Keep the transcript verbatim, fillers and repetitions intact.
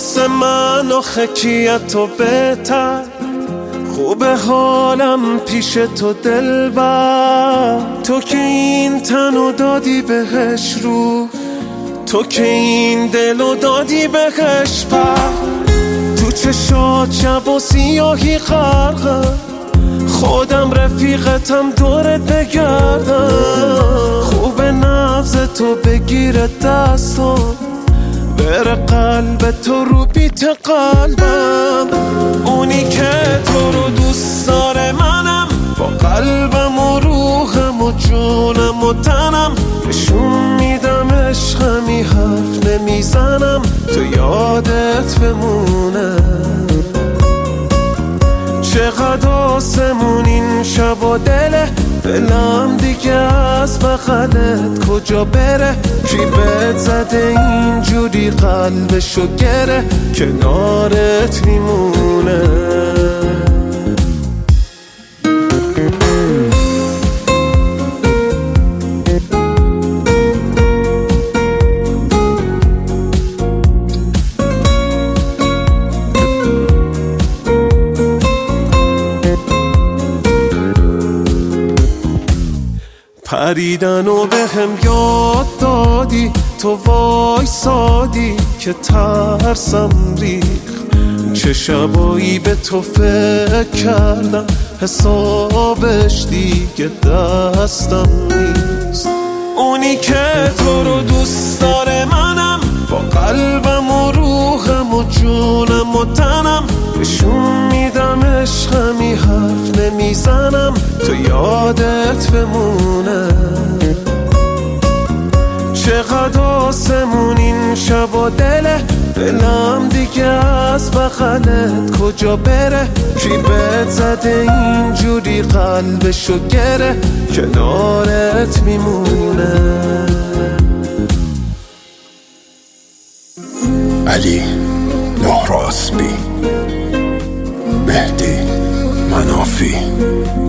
واسه من آخه کیه تو بهتر، خوبه حالم پیش تو دلبر. تو که این تنو دادی بهش رو، تو که این دلو دادی بهش پر. تو چشات شب و سیاهی غرقه، خودم رفیقتم دورت بگردم. خوبه نبض تو بگیره دستم، بره قلب تو رو بیت قلبم. اونی که تو رو دوست داره منم، با قلبم و روحم و جونم و تنم. نشون میدم عشقمی، حرف نمیزنم تو یادت بمونه. چقدر آسمون این شب و دله، دلم دیگه از بغلت کجا بره. کی بهت زده اینجوری قلبشو گره، کنارت میمونه. پریدن و به هم یاد دادی، تو وای سادی که ترسم ریخ. چه شبایی به تو فکر کردم، حسابش دیگه دستم نیست. اونی که تو رو دوست داره منم، با قلبم و روحم و جونم و تنم. نشون میدم عشقمی، حرف نمیزنم تو یادت بمونه. چقدر آسمون این شب و دله، دلم دیگه از بغلت کجا بره. کی بهت زده اینجوری قلبشو گره، کنارت میمونه. علی نهراسبی، مهدی منافی.